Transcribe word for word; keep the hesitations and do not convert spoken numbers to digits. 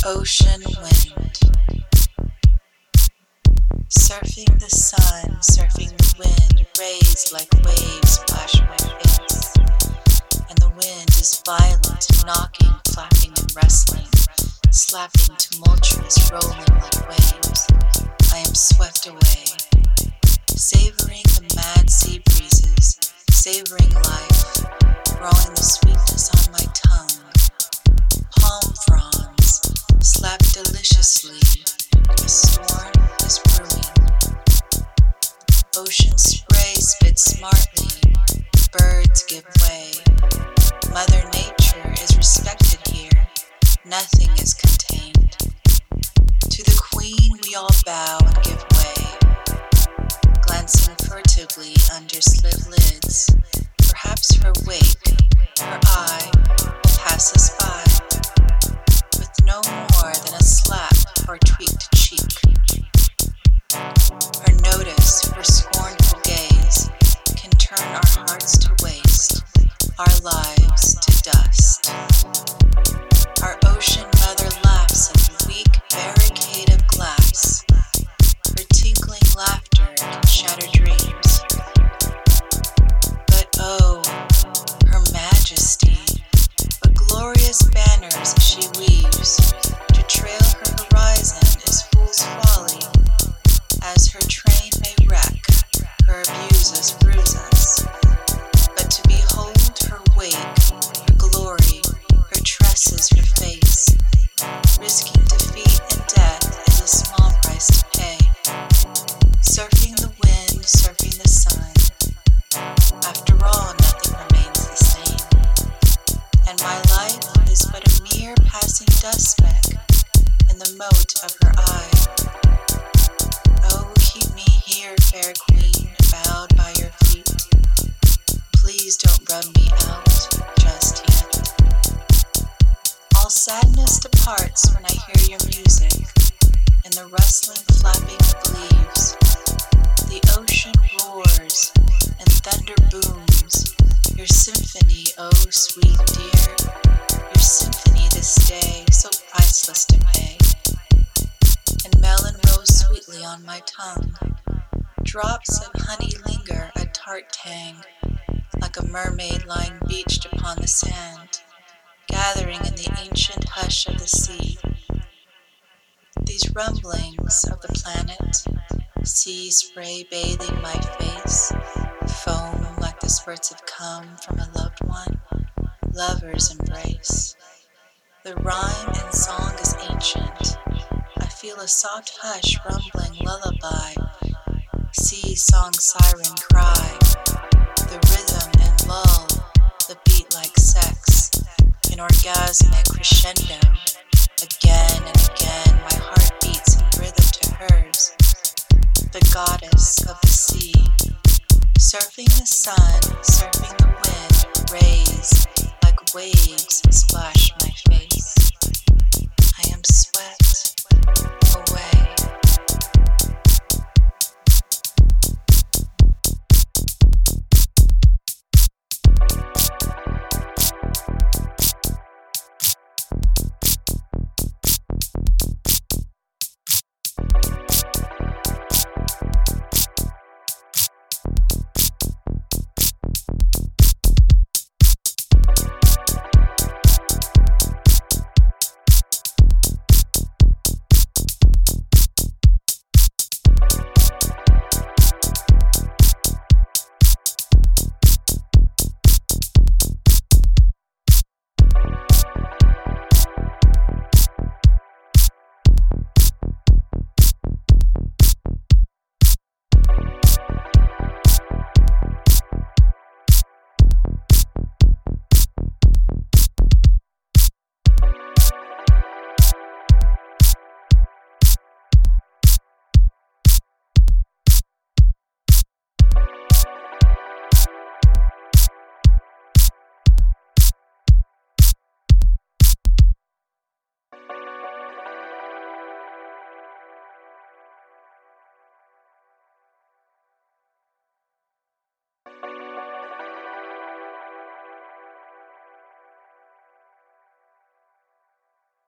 Ocean wind, surfing the sun, surfing the wind, raised like waves splash my face. And the wind is violent, knocking, flapping and wrestling, slapping, tumultuous, rolling like waves. I am swept away, savoring the mad sea breezes, savoring life, growing the sweetness on my tongue. Palm fronds slap deliciously, a storm is brewing. Ocean spray spits smartly, birds give way. Mother Nature is respected here, nothing is contained. To the Queen we all bow and give way, glancing furtively under slit lids. Perhaps her wake, her eye, will pass us by, with no more than a slap or tweaked cheek. Her notice, her scornful gaze, can turn our hearts to waste, our lives to dust. Our ocean mother laughs at the weak barricade of glass. Her tinkling laughter can shatter dreams. But oh, her majesty, what glorious banners she weaves. To trail her horizon is fool's folly, as her train may wreck, her abuse us, bruise us. But to behold her wake, her glory, her tresses, her face, risking defeat and death is a small price to pay. Surfing the wind, surfing the sun, after all nothing remains the same. And my life is but a mere passing dust speck in the mote of her eye. Oh, keep me here, fair queen, bowed by your feet. Please don't rub me out just yet. All sadness departs when I hear your music, in the rustling flapping of leaves. The ocean roars and thunder booms. Your symphony, oh sweet dear, your symphony this day, so priceless to pay. And melon rose sweetly on my tongue. Drops of honey linger, a tart tang, like a mermaid lying beached upon the sand, gathering in the ancient hush of the sea. These rumblings of the planet, sea spray bathing my face, foam like the spurts of cum from a loved one, lover's embrace. The rhyme and song is ancient. I feel a soft hush rumbling lullaby, sea song siren cry, the rhythm and lull, the beat like sex, an orgasmic crescendo. Again and again my heart beats in rhythm to hers, the goddess of the sea. Surfing the sun, surfing the wind, raised like waves